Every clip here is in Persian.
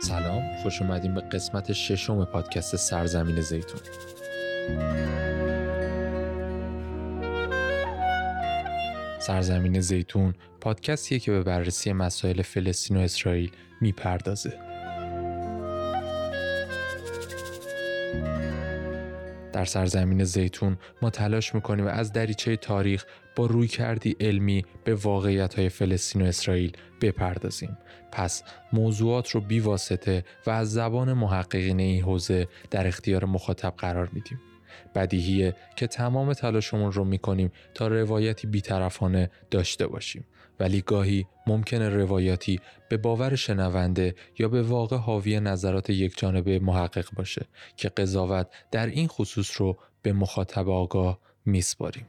سلام، خوش اومدیم به قسمت 6 پادکست سرزمین زیتون. سرزمین زیتون پادکستیه که به بررسی مسائل فلسطین و اسرائیل میپردازه. در سرزمین زیتون ما تلاش میکنیم از دریچه تاریخ با رویکردی علمی به واقعیت‌های فلسطین و اسرائیل بپردازیم. پس موضوعات رو بی‌واسطه و از زبان محققین این حوزه در اختیار مخاطب قرار میدیم. بدیهیه که تمام تلاشمون رو میکنیم تا روایتی بی‌طرفانه داشته باشیم، ولی گاهی ممکنه روایتی به باور شنونده یا به واقع حاوی نظرات یکجانبه محقق باشه که قضاوت در این خصوص رو به مخاطب آگاه میسپاریم.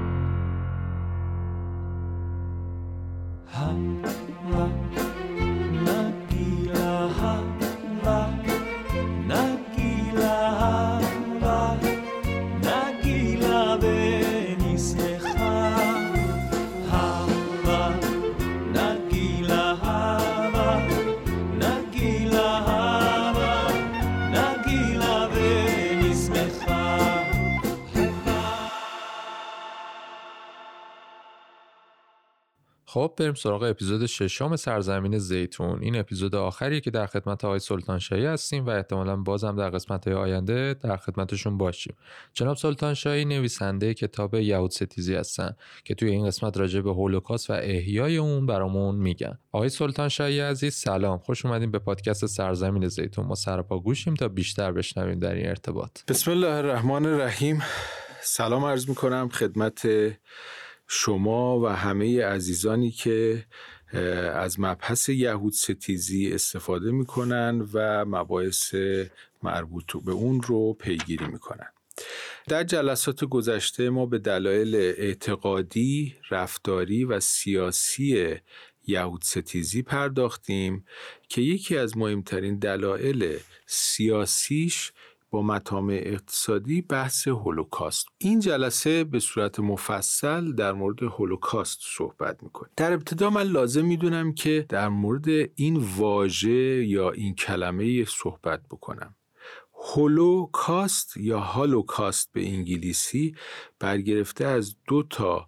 خب بریم سراغ اپیزود 6 سرزمین زیتون. این اپیزود آخریه که در خدمت آقای سلطان شاهی هستیم و احتمالاً بازم در قسمت‌های آینده در خدمتشون باشیم. جناب سلطان شاهی نویسنده کتاب یهودستیزی هستن که توی این قسمت راجع به هولوکاست و احیای اون برامون میگن. آقای سلطان شاهی عزیز سلام، خوش اومدین به پادکست سرزمین زیتون. ما سراپا گوشیم تا بیشتر بشنویم در این ارتباط. بسم الله الرحمن الرحیم. سلام عرض می‌کنم خدمت شما و همه عزیزانی که از مبحث یهودستیزی استفاده میکنن و مباحث مربوط به اون رو پیگیری میکنن. در جلسات گذشته ما به دلایل اعتقادی، رفتاری و سیاسی یهودستیزی پرداختیم که یکی از مهمترین دلایل سیاسیش با مطامع اقتصادی بحث هولوکاست. این جلسه به صورت مفصل در مورد هولوکاست صحبت میکنه. در ابتدا من لازم میدونم که در مورد این واژه یا این کلمه صحبت بکنم. هولوکاست یا هولوکاست به انگلیسی برگرفته از 2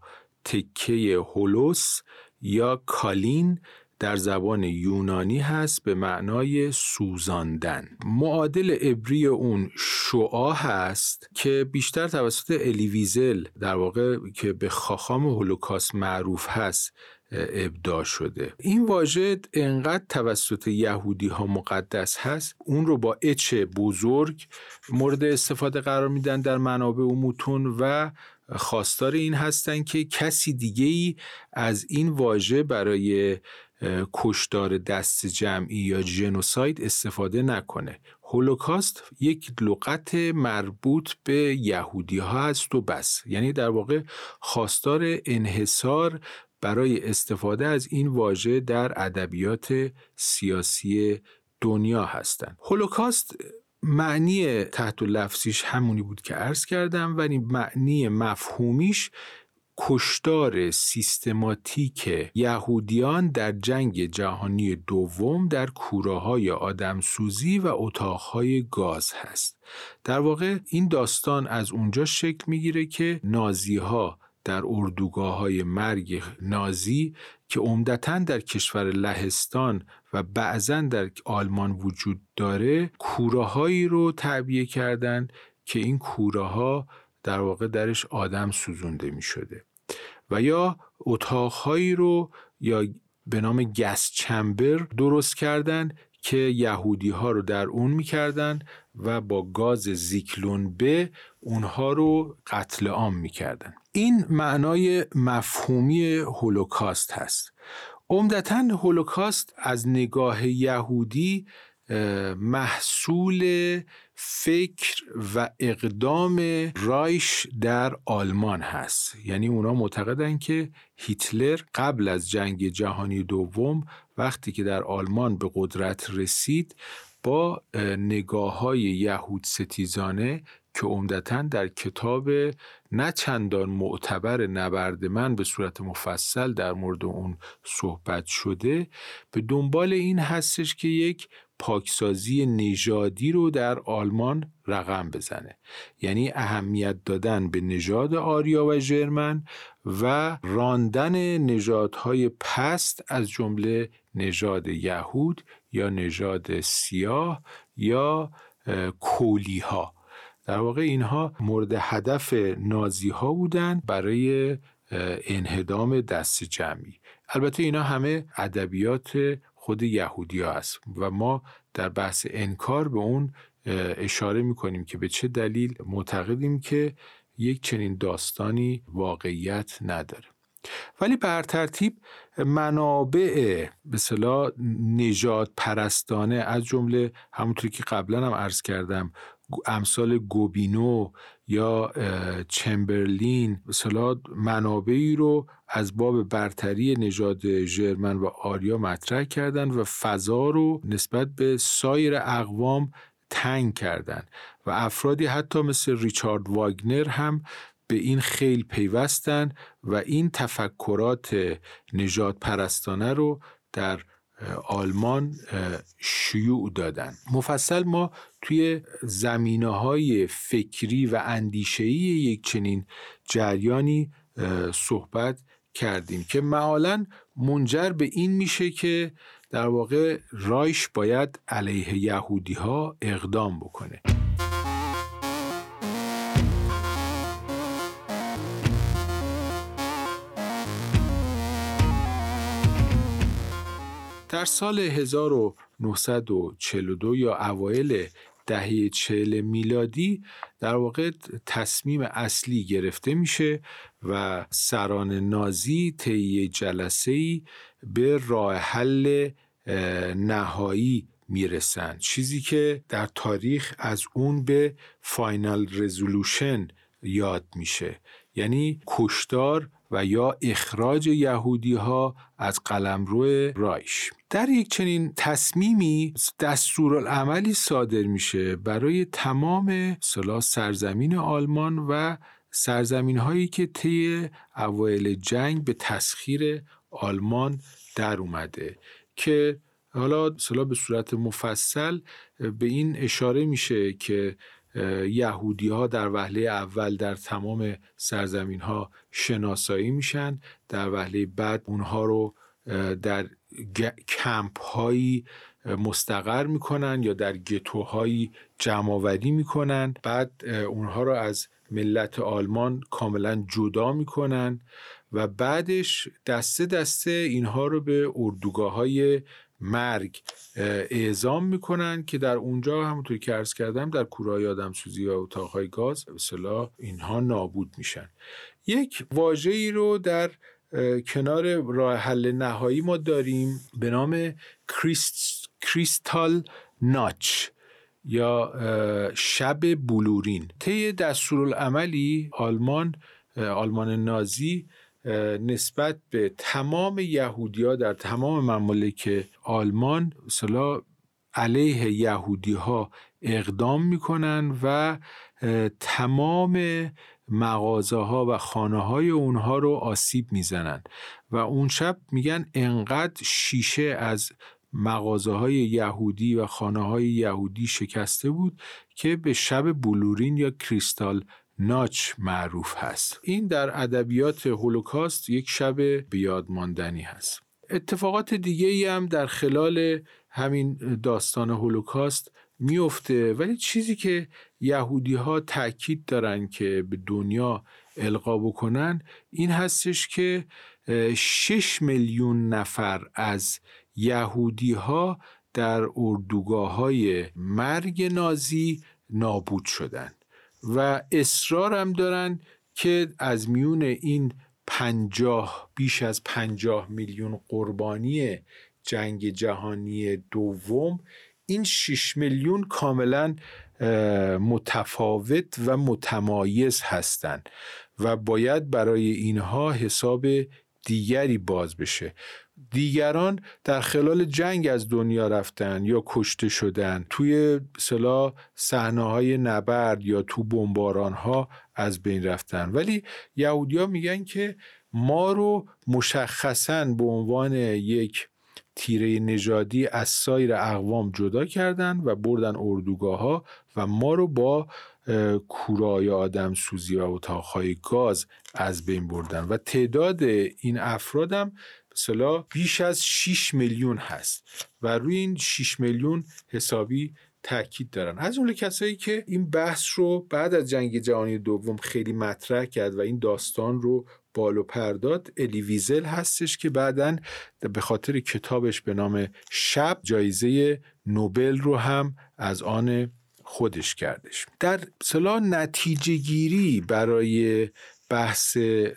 تکه هولوس یا کالین در زبان یونانی هست به معنای سوزاندن. معادل عبری اون شعاع هست که بیشتر توسط الی ویزل در واقع که به خاخام هولوکاست معروف هست ابداع شده. این واژه انقدر توسط یهودی ها مقدس هست اون رو با اچ بزرگ مورد استفاده قرار میدن در منابع و متون و خواستار این هستن که کسی دیگه‌ای از این واژه برای کشتار دست جمعی یا ژنوساید استفاده نکنه. هولوکاست یک لغت مربوط به یهودی ها هست و بس. یعنی در واقع خواستار انحصار برای استفاده از این واژه در ادبیات سیاسی دنیا هستند. هولوکاست معنی تحت لفظیش همونی بود که عرض کردم، ولی معنی مفهومیش کشتار سیستماتیک یهودیان در جنگ جهانی دوم در کوره‌های آدمسوزی و اتاقهای گاز هست. در واقع این داستان از اونجا شکل میگیره که نازی‌ها در اردوگاه‌های مرگ نازی که عمدتاً در کشور لهستان و بعضاً در آلمان وجود داره کوره‌هایی رو تعبیه کردن که این کوره‌ها در واقع درش آدم سوزونده می شده و یا اتاقهایی رو یا به نام گس چمبر درست کردن که یهودی ها رو در اون می کردن و با گاز زیکلون به اونها رو قتل عام می کردن. این معنای مفهومی هولوکاست هست. عمدتاً هولوکاست از نگاه یهودی محصول فکر و اقدام رایش در آلمان هست. یعنی اونا معتقدن که هیتلر قبل از جنگ جهانی دوم وقتی که در آلمان به قدرت رسید با نگاه‌های یهود ستیزانه که عمدتاً در کتاب نه چندان معتبر نبرد من به صورت مفصل در مورد اون صحبت شده به دنبال این هستش که یک پاکسازی نژادی رو در آلمان رقم بزنه، یعنی اهمیت دادن به نژاد آریا و ژرمن و راندن نژادهای پست از جمله نژاد یهود یا نژاد سیاه یا کولی ها. در واقع اینها مورد هدف نازی ها بودن برای انهدام دست جمعی. البته اینا همه ادبیات خود یهودی ها هست و ما در بحث انکار به اون اشاره میکنیم که به چه دلیل معتقدیم که یک چنین داستانی واقعیت نداره. ولی بر ترتیب منابع به اصطلاح نژاد پرستانه از جمله همونطوری که قبلا هم عرض کردم امثال گوبینو یا چمبرلین به اصطلاح منابعی رو از باب برتری نژاد ژرمن و آریا مطرح کردن و فضا رو نسبت به سایر اقوام تنگ کردن و افرادی حتی مثل ریچارد واگنر هم به این خیل پیوستن و این تفکرات نژاد پرستانه رو در آلمان شیوع دادن. مفصل ما توی زمینه‌های فکری و اندیشه‌ای یک چنین جریانی صحبت کردیم که معالاً منجر به این میشه که در واقع رایش باید علیه یهودی‌ها اقدام بکنه. در سال 1942 یا اوایل دهه 40 میلادی در واقع تصمیم اصلی گرفته میشه و سران نازی طی جلسه‌ای به راه حل نهایی میرسن، چیزی که در تاریخ از اون به فاینال رزولوشن یاد میشه، یعنی کشتار و یا اخراج یهودی ها از قلمرو رایش. در یک چنین تصمیمی دستورالعملی صادر میشه برای تمام سرزمین آلمان و سرزمین هایی که طی اوایل جنگ به تسخیر آلمان در اومده که حالا به صورت مفصل به این اشاره میشه که یهودی ها در وهله اول در تمام سرزمین ها شناسایی میشن، در وهله بعد اونها رو در کمپ هایی مستقر میکنن یا در گتوهایی جمع آوری میکنن، بعد اونها رو از ملت آلمان کاملا جدا میکنن و بعدش دسته دسته اینها رو به اردوگاه‌های مرگ اعزام میکنن که در اونجا همونطور که عرض کردم در کوره‌های آدمسوزی و اتاقهای گاز به اصطلاح اینها نابود میشن. یک واژه‌ای رو در کنار راه حل نهایی ما داریم به نام کریستال ناچ یا شب بلورین. طی دستورالعملی آلمان نازی نسبت به تمام یهودی‌ها در تمام ممالک آلمان اصلا علیه یهودی‌ها اقدام میکنن و تمام مغازه‌ها و خانه‌های اونها رو آسیب میزنن و اون شب میگن انقدر شیشه از مغازه‌های یهودی و خانه‌های یهودی شکسته بود که به شب بلورین یا کریستال ناچ معروف هست. این در ادبیات هولوکاست یک شب بیاد ماندنی هست. اتفاقات دیگه‌ای هم در خلال همین داستان هولوکاست میفته، ولی چیزی که یهودی‌ها تأکید دارن که به دنیا القا بکنن این هستش که 6 میلیون نفر از یهودی‌ها در اردوگاه‌های مرگ نازی نابود شدن و اصرار هم دارن که از میون این بیش از 50 میلیون قربانی جنگ جهانی دوم این 6 میلیون کاملا متفاوت و متمایز هستند و باید برای اینها حساب دیگری باز بشه. دیگران در خلال جنگ از دنیا رفتن یا کشته شدن، توی صحنه‌های نبرد یا تو بمباران‌ها از بین رفتن، ولی یهودی‌ها میگن که ما رو مشخصاً به عنوان یک تیره نژادی از سایر اقوام جدا کردن و بردن اردوگاه‌ها و ما رو با کوره‌های آدمسوزی و اتاق‌های گاز از بین بردن و تعداد این افرادم مثلا بیش از 6 میلیون هست و روی این 6 میلیون حسابی تاکید دارن. از اون کسایی که این بحث رو بعد از جنگ جهانی دوم خیلی مطرح کرد و این داستان رو بالو پر داد، الی ویزل هستش که بعداً به خاطر کتابش به نام شب جایزه نوبل رو هم از آن خودش کردش. در اصطلاح نتیجه گیری برای بحث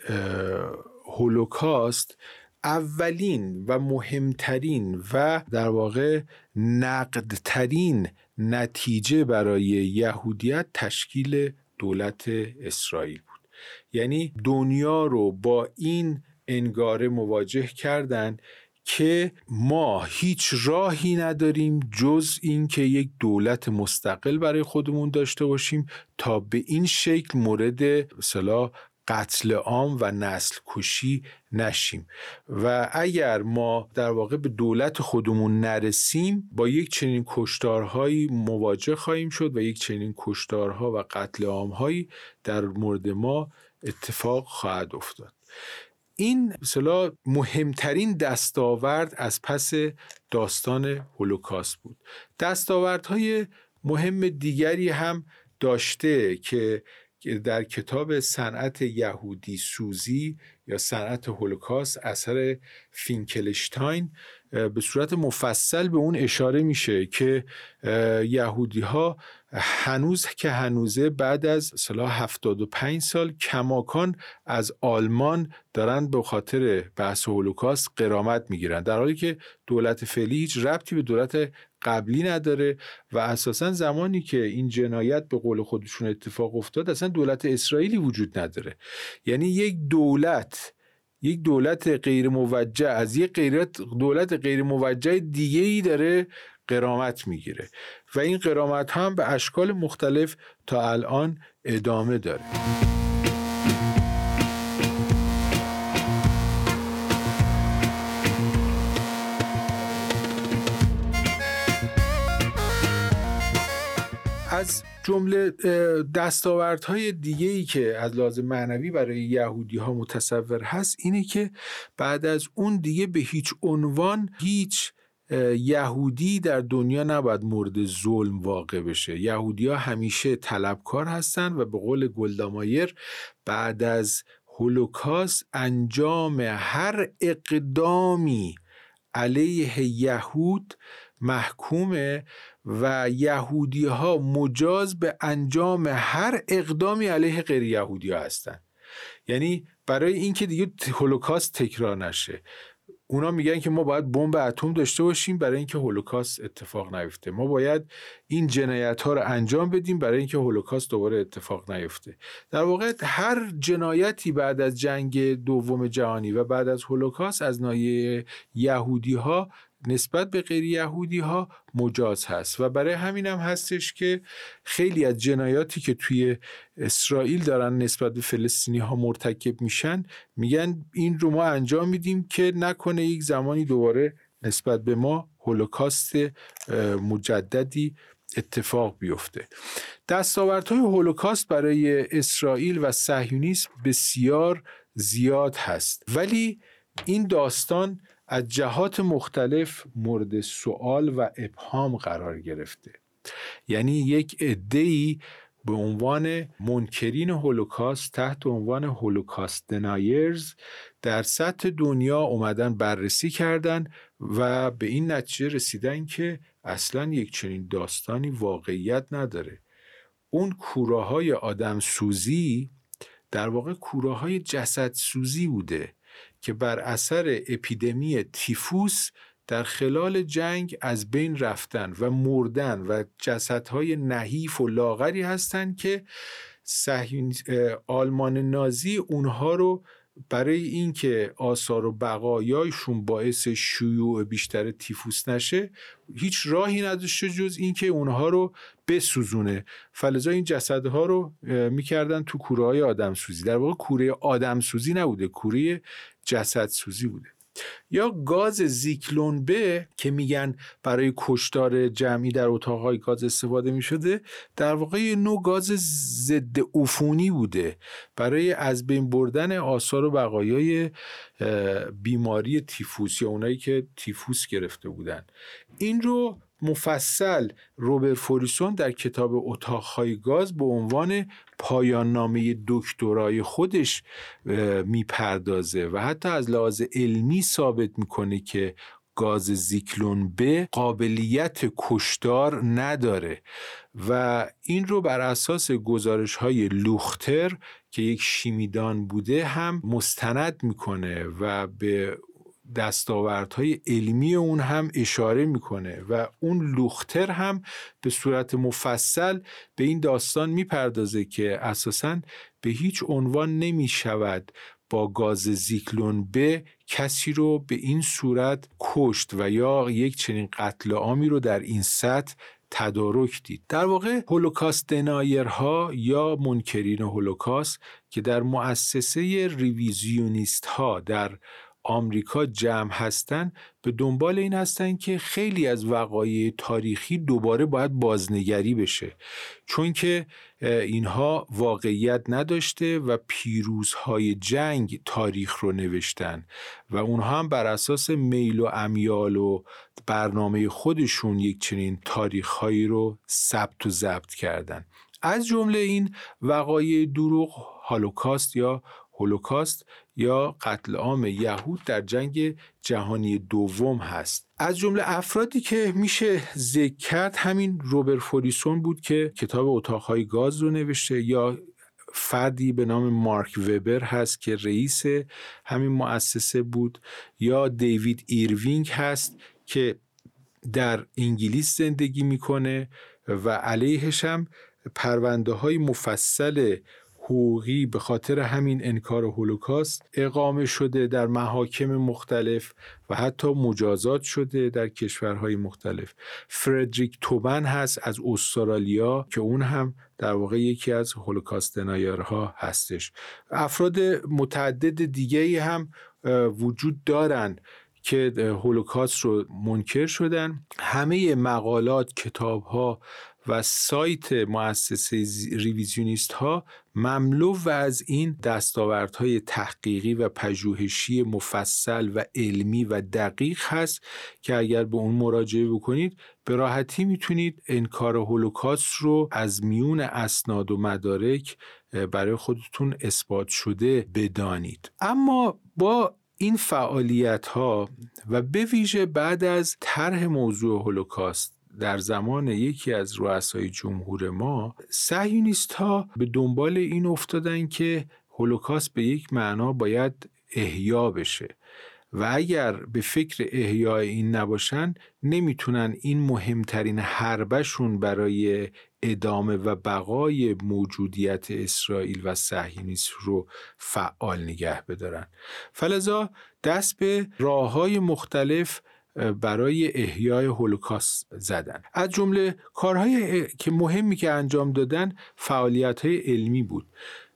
هولوکاست، اولین و مهمترین و در واقع نقدترین نتیجه برای یهودیت تشکیل دولت اسرائیل بود. یعنی دنیا رو با این انگاره مواجه کردن که ما هیچ راهی نداریم جز این که یک دولت مستقل برای خودمون داشته باشیم تا به این شکل مورد اصطلاح قتل عام و نسل کشی نشیم و اگر ما در واقع به دولت خودمون نرسیم با یک چنین کشتارهایی مواجه خواهیم شد و یک چنین کشتارها و قتل عامهایی در مورد ما اتفاق خواهد افتاد. این مثلا مهمترین دستاورد از پس داستان هولوکاست بود. دستاوردهای مهم دیگری هم داشته که در کتاب صنعت یهودی سوزی یا صنعت هولوکاست اثر فینکلشتاین به صورت مفصل به اون اشاره میشه که یهودی ها هنوز که هنوزه بعد از 75 سال کماکان از آلمان دارن به خاطر بحث هولوکاست غرامت میگیرن، در حالی که دولت فعلی هیچ ربطی به دولت قبلی نداره و اساسا زمانی که این جنایت به قول خودشون اتفاق افتاد اصلا دولت اسرائیلی وجود نداره. یعنی یک دولت غیر موجه از یک دولت غیر موجه دیگه‌ای داره غرامت میگیره و این غرامت هم به اشکال مختلف تا الان ادامه داره. از جمله دستاوردهای دیگه‌ای که از لحاظ معنوی برای یهودی‌ها متصور هست اینه که بعد از اون دیگه به هیچ عنوان هیچ یهودی در دنیا نباید مورد ظلم واقع بشه. یهودی‌ها همیشه طلبکار هستن و به قول گلدا مایر بعد از هولوکاست انجام هر اقدامی علیه یهود محکومه و یهودی ها مجاز به انجام هر اقدامی علیه غیر یهودی ها هستن. یعنی برای اینکه دیگه هولوکاست تکرار نشه اونا میگن که ما باید بمب اتم داشته باشیم برای اینکه هولوکاست اتفاق نیفته، ما باید این جنایت ها رو انجام بدیم برای اینکه هولوکاست دوباره اتفاق نیفته. در واقع هر جنایتی بعد از جنگ دوم جهانی و بعد از هولوکاست از ناحیه یهودی ها نسبت به غیر یهودی ها مجاز هست و برای همین هم هستش که خیلی از جنایاتی که توی اسرائیل دارن نسبت به فلسطینی ها مرتکب میشن میگن این رو ما انجام میدیم که نکنه یک زمانی دوباره نسبت به ما هولوکاست مجددی اتفاق بیفته. دستاوردهای هولوکاست برای اسرائیل و صهیونیسم بسیار زیاد هست، ولی این داستان از جهات مختلف مورد سوال و ابهام قرار گرفته. یعنی یک عده‌ای به عنوان منکرین هولوکاست تحت عنوان هولوکاست دنایرز در سطح دنیا اومدن بررسی کردن و به این نتیجه رسیدن که اصلاً یک چنین داستانی واقعیت نداره. اون کوره‌های آدم سوزی در واقع کوره‌های جسد سوزی بوده که بر اثر اپیدمی تیفوس در خلال جنگ از بین رفتن و مردن و جسدهای نحیف و لاغری هستند که آلمان نازی اونها رو برای اینکه آثار و بقایایشون باعث شیوع بیشتر تیفوس نشه هیچ راهی نداشته جز اینکه اونها رو بسوزونه. فلذا این جسدها رو میکردن تو کوره‌های آدمسوزی. در واقع کوره آدمسوزی نبوده، کوره جسد سوزی بوده. یا گاز ژیکلون ب که میگن برای کشتار جمعی در اتاقهای گاز استفاده میشده، در واقع یه نوع گاز ضد عفونی بوده برای از بین بردن آثار و بقایای بیماری تیفوس یا اونایی که تیفوس گرفته بودن. این رو مفصل روبرت فوریسون در کتاب اتاقهای گاز به عنوان پایان نامه دکترای خودش میپردازه و حتی از لحاظ علمی ثابت میکنه که گاز ژیکلون ب قابلیت کشتار نداره و این رو بر اساس گزارش‌های لوختر که یک شیمیدان بوده هم مستند میکنه و به دستاوردهای علمی اون هم اشاره میکنه و اون لوختر هم به صورت مفصل به این داستان میپردازه که اساساً به هیچ عنوان نمیشود با گاز ژیکلون ب کسی رو به این صورت کشت و یا یک چنین قتل عامی رو در این سطح تدارک دید. در واقع هولوکاست دنایرها یا منکرین هولوکاست که در مؤسسه ریویزیونیست ها در آمریکا جمع هستن به دنبال این هستن که خیلی از وقایع تاریخی دوباره باید بازنگری بشه، چون که اینها واقعیت نداشته و پیروزهای جنگ تاریخ رو نوشتن و اونها هم بر اساس میل و امیال و برنامه خودشون یک چنین تاریخهایی رو ثبت و ضبط کردن. از جمله این وقایع دروغ هولوکاست یا قتل عام یهود در جنگ جهانی دوم هست. از جمله افرادی که میشه ذکر کرد همین روبرت فوریسون بود که کتاب اتاقهای گاز رو نوشته، یا فردی به نام مارک وبر هست که رئیس همین مؤسسه بود، یا دیوید ایروینگ هست که در انگلیس زندگی میکنه و علیهش هم پرونده های مفصل حقوقی به خاطر همین انکار هولوکاست اقامه شده در محاکم مختلف و حتی مجازات شده در کشورهای مختلف. فردریک توبن هست از استرالیا که اون هم در واقع یکی از هولوکاست دنایرها هستش. افراد متعدد دیگه‌ای هم وجود دارن که هولوکاست رو منکر شدن. همه مقالات، کتاب‌ها و سایت مؤسسه ریویزیونیست ها مملو و از این دستاوردهای تحقیقی و پژوهشی مفصل و علمی و دقیق هست که اگر به اون مراجعه بکنید به راحتی میتونید انکار هولوکاست رو از میون اسناد و مدارک برای خودتون اثبات شده بدانید. اما با این فعالیت ها و به ویژه بعد از طرح موضوع هولوکاست در زمان یکی از رؤسای جمهور ما، صهیونیست ها به دنبال این افتادن که هولوکاست به یک معنا باید احیا بشه و اگر به فکر احیای این نباشن نمیتونن این مهمترین حربشون برای ادامه و بقای موجودیت اسرائیل و صهیونیسم رو فعال نگه بدارن. فلذا دست به راه‌های مختلف برای احیای هولوکاست زدن. از جمله کارهایی که مهمی که انجام دادن فعالیت‌های علمی بود.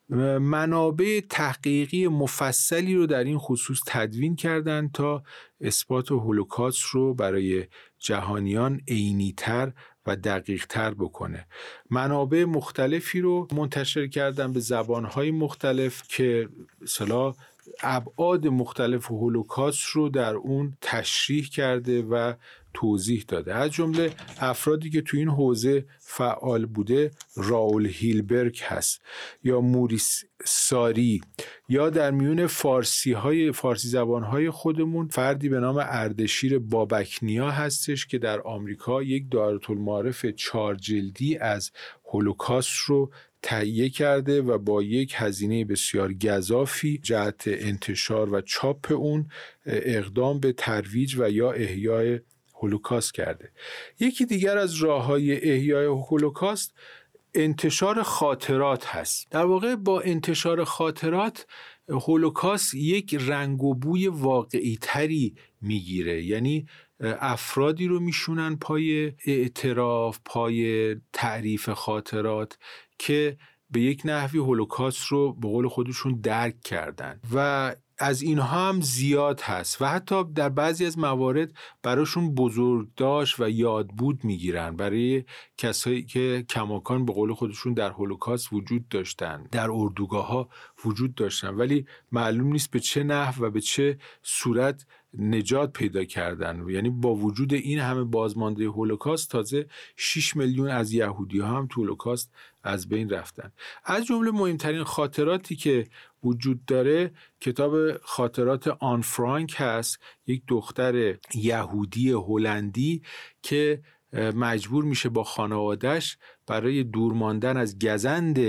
منابع تحقیقی مفصلی رو در این خصوص تدوین کردند تا اثبات هولوکاست رو برای جهانیان عینی‌تر و دقیق‌تر بکنه. منابع مختلفی رو منتشر کردن به زبان‌های مختلف که مثلا ابعاد مختلف هولوکاست رو در اون تشریح کرده و توضیح داده. از جمله افرادی که تو این حوزه فعال بوده راول هیلبرگ هست یا موریس ساری، یا در میون فارسی زبانهای خودمون فردی به نام اردشیر بابکنیا هستش که در آمریکا یک دایرةالمعارف 4 جلدی از هولوکاست رو تهیه کرده و با یک هزینه بسیار گزافی جهت انتشار و چاپ اون اقدام به ترویج و یا احیای هولوکاست کرده. یکی دیگر از راه‌های احیای هولوکاست انتشار خاطرات هست. در واقع با انتشار خاطرات هولوکاست یک رنگ و بوی واقعی تری میگیره، یعنی افرادی رو میشونن پای اعتراف، پای تعریف خاطرات که به یک نحوی هولوکاست رو به قول خودشون درک کردن و از اینها هم زیاد هست و حتی در بعضی از موارد براشون بزرگداشت و یادبود میگیرن برای کسایی که کماکان به قول خودشون در هولوکاست وجود داشتن، در اردوگاه‌ها وجود داشتن، ولی معلوم نیست به چه نحو و به چه صورت نجات پیدا کردن. یعنی با وجود این همه بازمانده هولوکاست تازه 6 میلیون از یهودی‌ها هم تو هولوکاست از بین رفتن. از جمله مهمترین خاطراتی که وجود داره کتاب خاطرات آن فرانک هست، یک دختر یهودی هلندی که مجبور میشه با خانواده‌اش برای دور ماندن از گزند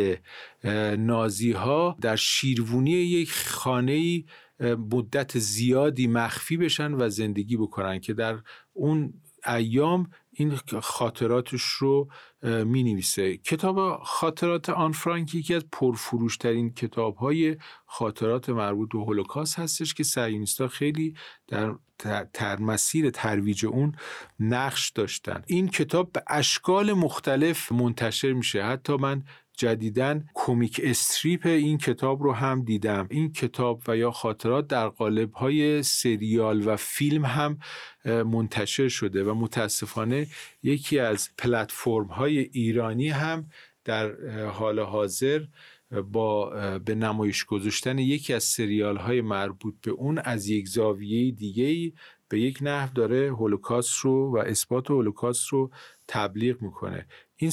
نازی‌ها در شیروانی یک خانه‌ای مدت زیادی مخفی بشن و زندگی بکنن که در اون ایام این خاطراتش رو می نویسه. کتاب خاطرات آن فرانک یکی از پرفروشترین کتاب‌های خاطرات مربوط به هولوکاست هستش که صهیونیست‌ها خیلی در مسیر ترویج اون نقش داشتن. این کتاب به اشکال مختلف منتشر میشه. حتی من جدیداً کمیک استریپ این کتاب رو هم دیدم. این کتاب و یا خاطرات در قالب‌های سریال و فیلم هم منتشر شده و متاسفانه یکی از پلتفرم‌های ایرانی هم در حال حاضر با به نمایش گذاشتن یکی از سریال‌های مربوط به اون از یک زاویه دیگه‌ای به یک نحو داره هولوکاست رو و اثبات هولوکاست رو تبلیغ میکنه. این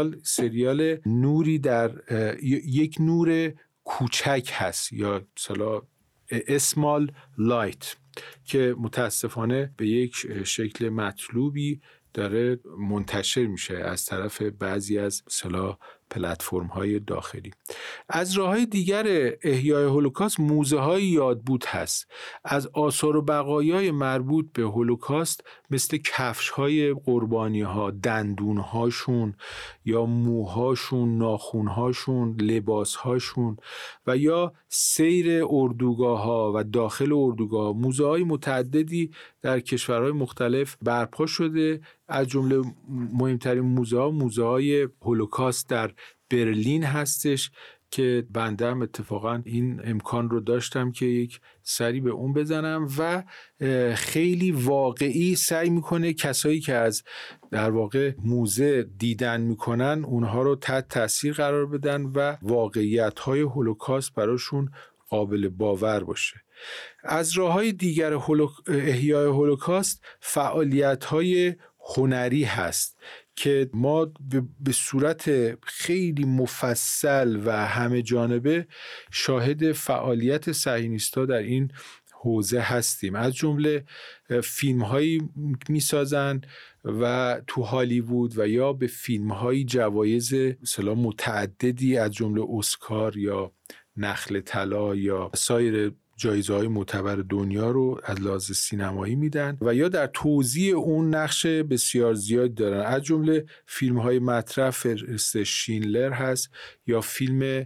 سریال نوری در یک نور کوچک هست یا مثلا اسمال لایت که متاسفانه به یک شکل مطلوبی داره منتشر میشه از طرف بعضی از مثلا پلتفرم‌های داخلی. از راه‌های دیگر احیای هولوکاست موزه‌های یادبود هست. از آثار و بقایای مربوط به هولوکاست مثل کفش‌های قربانی‌ها، دندون‌هاشون یا موهاشون، ناخون‌هاشون، لباس‌هاشون و یا سیر اردوگاه‌ها و داخل اردوگاه، موزه‌های متعددی در کشورهای مختلف برپا شده. از جمله مهمترین موزه‌های هولوکاست در برلین هستش که بنده هم اتفاقا این امکان رو داشتم که یک سری به اون بزنم و خیلی واقعی سعی میکنه کسایی که از در واقع موزه دیدن میکنن اونها رو تحت تاثیر قرار بدن و واقعیت‌های هولوکاست براشون قابل باور باشه. از راه‌های دیگر احیای هولوکاست فعالیت‌های هنری هست که ما به صورت خیلی مفصل و همه جانبه شاهد فعالیت صهیونیست‌ها در این حوزه هستیم. از جمله فیلم‌هایی می‌سازن و تو هالیوود و یا به فیلم‌های جوایز مثلا متعددی از جمله اسکار یا نخل طلا یا سایر جایزه‌های معتبر دنیا رو از لحاظ سینمایی میدن و یا در توزیع اون نقش بسیار زیادی دارن. از جمله فیلم‌های مطرح فهرست شینلر هست یا فیلم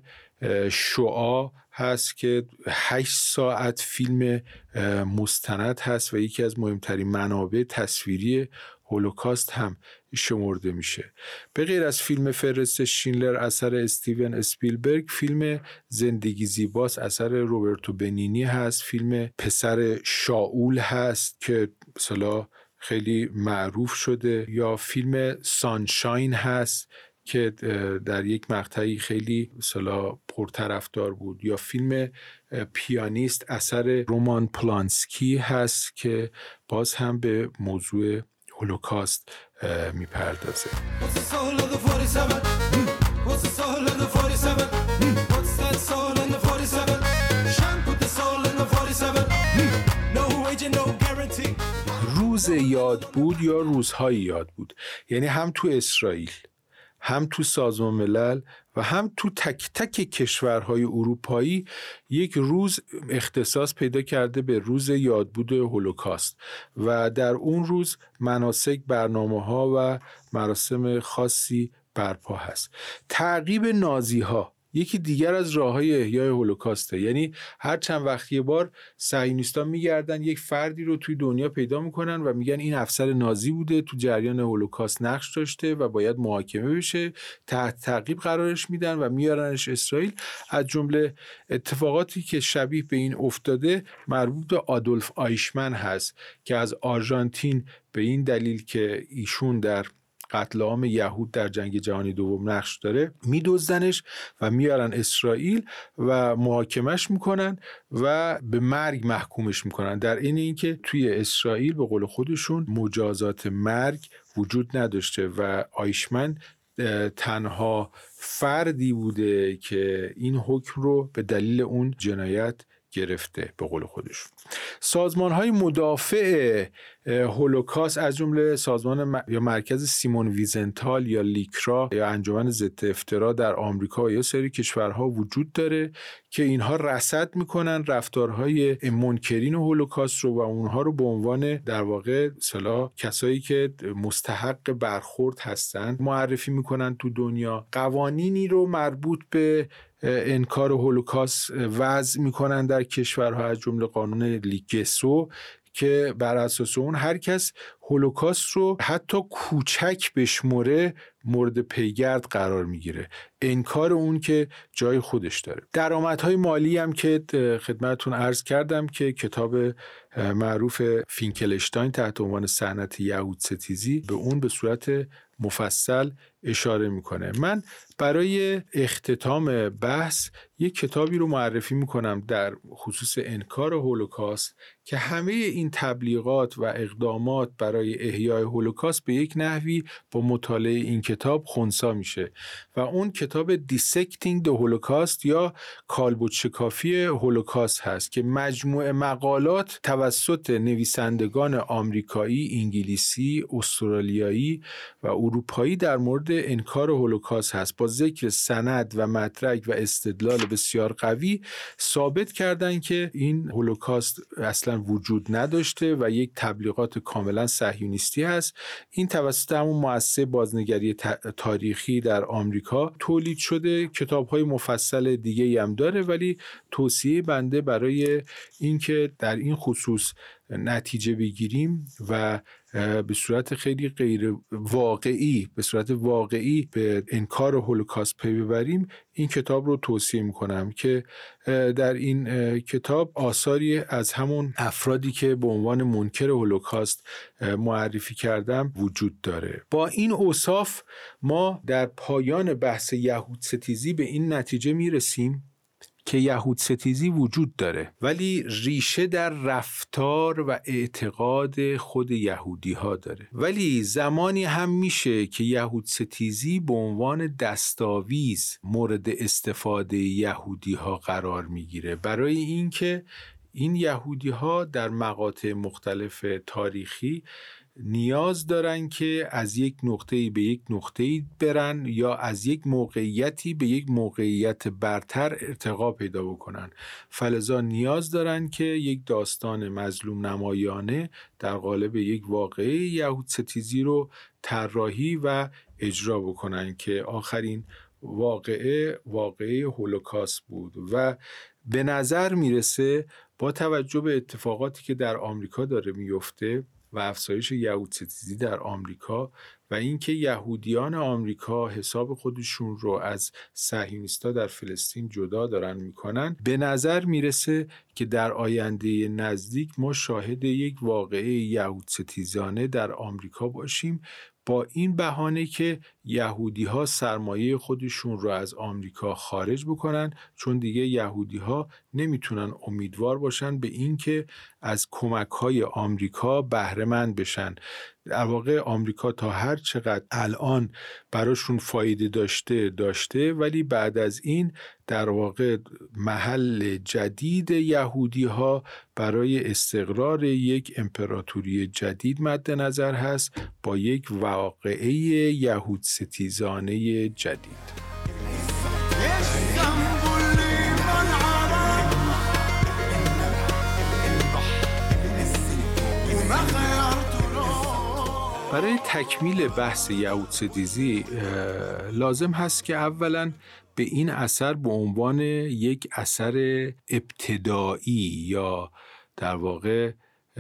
شعاع هست که 8 ساعت فیلم مستند هست و یکی از مهمترین منابع تصویری هولوکاست هم شمرده میشه. به غیر از فیلم فهرست شینلر اثر استیون اسپیلبرگ، فیلم زندگی زیباست اثر روبرتو بنینی هست، فیلم پسر شاول هست که مثلا خیلی معروف شده، یا فیلم سانشاین هست که در یک مقطعی خیلی مثلا پرطرفدار بود، یا فیلم پیانیست اثر رومان پلانسکی هست که باز هم به موضوع هولوکاست میپردازه. روز یاد بود یا روزهای یاد بود، یعنی هم تو اسرائیل، هم تو سازمان ملل و هم تو تک تک کشورهای اروپایی یک روز اختصاص پیدا کرده به روز یادبود هولوکاست و در اون روز مناسک، برنامه‌ها و مراسم خاصی برپا هست. تعقیب نازی‌ها یکی دیگر از راه‌های احیای هولوکاسته. یعنی هر چند وقت یه بار صهیونیست‌ها میگردن یک فردی رو توی دنیا پیدا میکنن و میگن این افسر نازی بوده، تو جریان هولوکاست نقش داشته و باید محاکمه بشه، تحت تعقیب قرارش میدن و میارنش اسرائیل. از جمله اتفاقاتی که شبیه به این افتاده مربوط به آدولف آیشمن هست که از آرژانتین به این دلیل که ایشون در قتل عام یهود در جنگ جهانی دوم نقش داره میدزدنش و میارن اسرائیل و محاکمش میکنن و به مرگ محکومش میکنن، در این اینکه توی اسرائیل به قول خودشون مجازات مرگ وجود نداشته و آیشمن تنها فردی بوده که این حکم رو به دلیل اون جنایت گرفته به قول خودشون. سازمان‌های مدافع هولوکاست از جمله سازمان یا مرکز سیمون ویزنتال یا لیکرا یا انجمن ضد افترا در آمریکا یا سری کشورها وجود داره که اینها رصد میکنن رفتارهای منکرین هولوکاست رو و اونها رو به عنوان در واقع کسایی که مستحق برخورد هستن معرفی میکنن تو دنیا. قوانینی رو مربوط به انکار هولوکاست وضع میکنن در کشورها از جمله قانون لیگسو که بر اساس اون هر کس هولوکاست رو حتی کوچک بشمره مورد پیگرد قرار میگیره، انکار اون که جای خودش داره. درآمدهای مالی هم که خدمتتون عرض کردم که کتاب معروف فینکلشتاین تحت عنوان صنعت یهود ستیزی به اون به صورت مفصل اشاره میکنه. من برای اختتام بحث یک کتابی رو معرفی میکنم در خصوص انکار هولوکاست که همه این تبلیغات و اقدامات برای احیای هولوکاست به یک نحوی با مطالعه این کتاب خنثی میشه و اون کتاب Dissecting the Holocaust یا کالبدشکافی هولوکاست هست که مجموعه مقالات توسط نویسندگان آمریکایی، انگلیسی، استرالیایی و اروپایی در مورد انکار هولوکاست هست. با ذکر سند و مدرک و استدلال بسیار قوی ثابت کردن که این هولوکاست اصلا وجود نداشته و یک تبلیغات کاملا صهیونیستی هست. این توسط همون مؤسسه بازنگری تاریخی در آمریکا تولید شده. کتاب‌های مفصل دیگه هم داره ولی توصیه بنده برای اینکه در این خصوص نتیجه بگیریم و به صورت خیلی غیر واقعی به انکار هولوکاست پی ببریم این کتاب رو توصیه میکنم که در این کتاب آثاری از همون افرادی که به عنوان منکر هولوکاست معرفی کردم وجود داره. با این اوصاف ما در پایان بحث یهود ستیزی به این نتیجه میرسیم که یهود ستیزی وجود داره ولی ریشه در رفتار و اعتقاد خود یهودی ها داره، ولی زمانی هم میشه که یهود ستیزی به عنوان دستاویز مورد استفاده یهودی ها قرار میگیره برای اینکه این یهودی ها در مقاطع مختلف تاریخی نیاز دارن که از یک نقطه‌ای به یک نقطه‌ای برن یا از یک موقعیتی به یک موقعیت برتر ارتقا پیدا بکنن، فلذا نیاز دارن که یک داستان مظلوم نمایانه در قالب یک واقعه یهود ستیزی رو طراحی و اجرا بکنن که آخرین واقعه هولوکاست بود. و به نظر میرسه با توجه به اتفاقاتی که در آمریکا داره میفته و افزایش یهود ستیزی در آمریکا و اینکه یهودیان آمریکا حساب خودشون رو از صهیونیست‌ها در فلسطین جدا دارن میکنن، به نظر میرسه که در آینده نزدیک ما شاهد یک واقعه یهود ستیزانه در آمریکا باشیم، با این بهانه که یهودی‌ها سرمایه خودشون رو از آمریکا خارج بکنن، چون دیگه یهودی‌ها نمیتونن امیدوار باشن به این که از کمک‌های آمریکا بهره مند بشن. در واقع آمریکا تا هر چقدر الان براشون فایده داشته ولی بعد از این در واقع محل جدید یهودی‌ها برای استقرار یک امپراتوری جدید مد نظر هست با یک واقعه یهود ستیزانه جدید. برای تکمیل بحث یهود ستیزی لازم هست که اولا به این اثر به عنوان یک اثر ابتدایی یا در واقع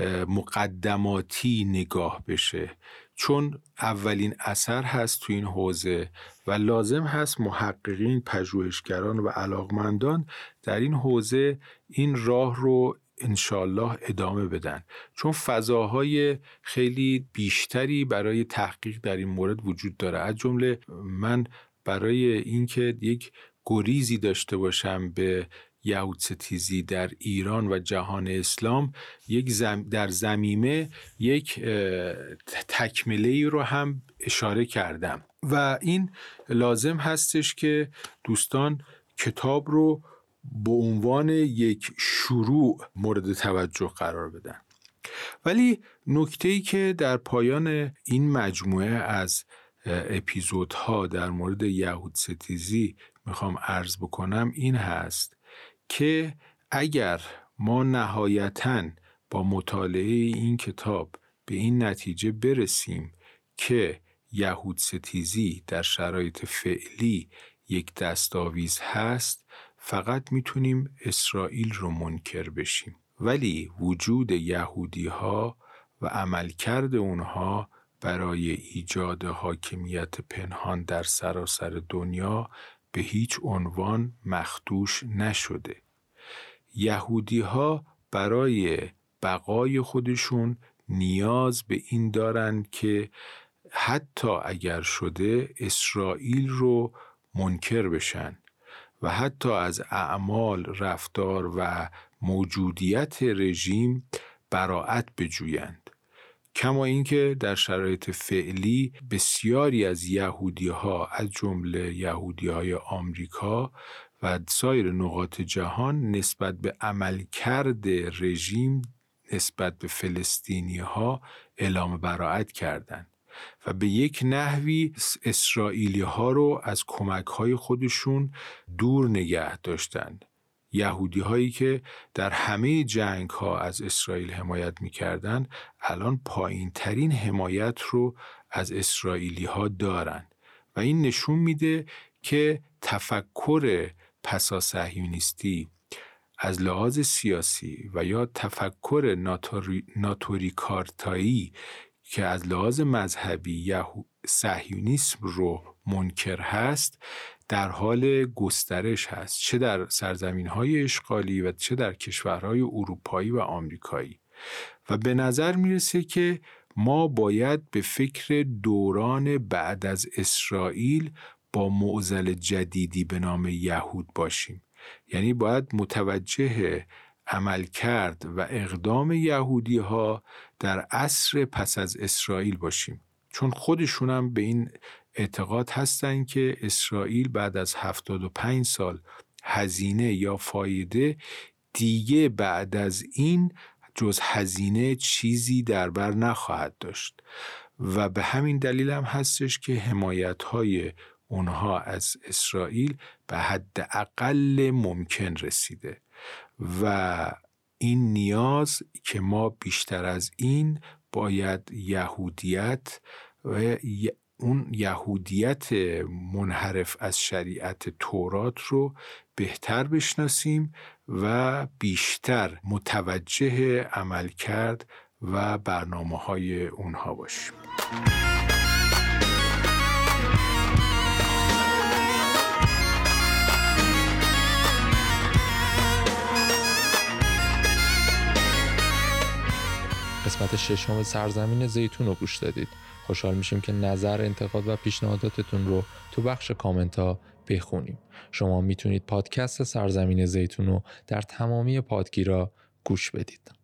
مقدماتی نگاه بشه، چون اولین اثر هست تو این حوزه و لازم هست محققین، پژوهشگران و علاقمندان در این حوزه این راه رو انشالله ادامه بدن، چون فضاهای خیلی بیشتری برای تحقیق در این مورد وجود داره. از جمله من برای اینکه یک گریزی داشته باشم به یهودستیزی در ایران و جهان اسلام، در ضمیمه یک تکمله‌ای رو هم اشاره کردم و این لازم هستش که دوستان کتاب رو به عنوان یک شروع مورد توجه قرار بدن. ولی نکته‌ای که در پایان این مجموعه از اپیزودها در مورد یهودستیزی میخوام عرض بکنم این هست که اگر ما نهایتاً با مطالعه این کتاب به این نتیجه برسیم که یهودستیزی در شرایط فعلی یک دستاویز هست، فقط میتونیم اسرائیل رو منکر بشیم، ولی وجود یهودی ها و عملکرد اونها برای ایجاد حاکمیت پنهان در سراسر دنیا به هیچ عنوان مخدوش نشده. یهودی ها برای بقای خودشون نیاز به این دارن که حتی اگر شده اسرائیل رو منکر بشن و حتی از اعمال، رفتار و موجودیت رژیم براءت بجویند. کما اینکه در شرایط فعلی بسیاری از یهودی‌ها از جمله یهودی‌های آمریکا و سایر نقاط جهان نسبت به عملکرد رژیم نسبت به فلسطینی‌ها اعلام براءت کردند و به یک نحوی اسرائیلی‌ها رو از کمک‌های خودشون دور نگه داشتند. یهودی هایی که در همه جنگ ها از اسرائیل حمایت میکردن الان پایین ترین حمایت رو از اسرائیلی ها دارن و این نشون میده که تفکر پسا صهیونیستی از لحاظ سیاسی و یا تفکر ناتوریکارتایی که از لحاظ مذهبی صهیونیسم رو منکر هست در حال گسترش هست، چه در سرزمین‌های اشغالی و چه در کشورهای اروپایی و آمریکایی. و به نظر میرسه که ما باید به فکر دوران بعد از اسرائیل با معضل جدیدی به نام یهود باشیم. یعنی باید متوجه عملکرد و اقدام یهودی‌ها در عصر پس از اسرائیل باشیم، چون خودشون هم به این اعتقاد هستن که اسرائیل بعد از 75 سال هزینه یا فایده دیگه بعد از این جز هزینه چیزی در بر نخواهد داشت و به همین دلیل هم هستش که حمایت‌های اونها از اسرائیل به حد اقل ممکن رسیده و این نیاز که ما بیشتر از این باید یهودیت و اون یهودیت منحرف از شریعت تورات رو بهتر بشناسیم و بیشتر متوجه عمل کرد و برنامه‌های اونها باشیم. قسمت ششم سرزمین زیتون رو گوش دادید. خوشحال میشیم که نظر، انتقاد و پیشنهاداتتون رو تو بخش کامنت ها بخونیم. شما میتونید پادکست سرزمین زیتون رو در تمامی پادگیرها گوش بدید.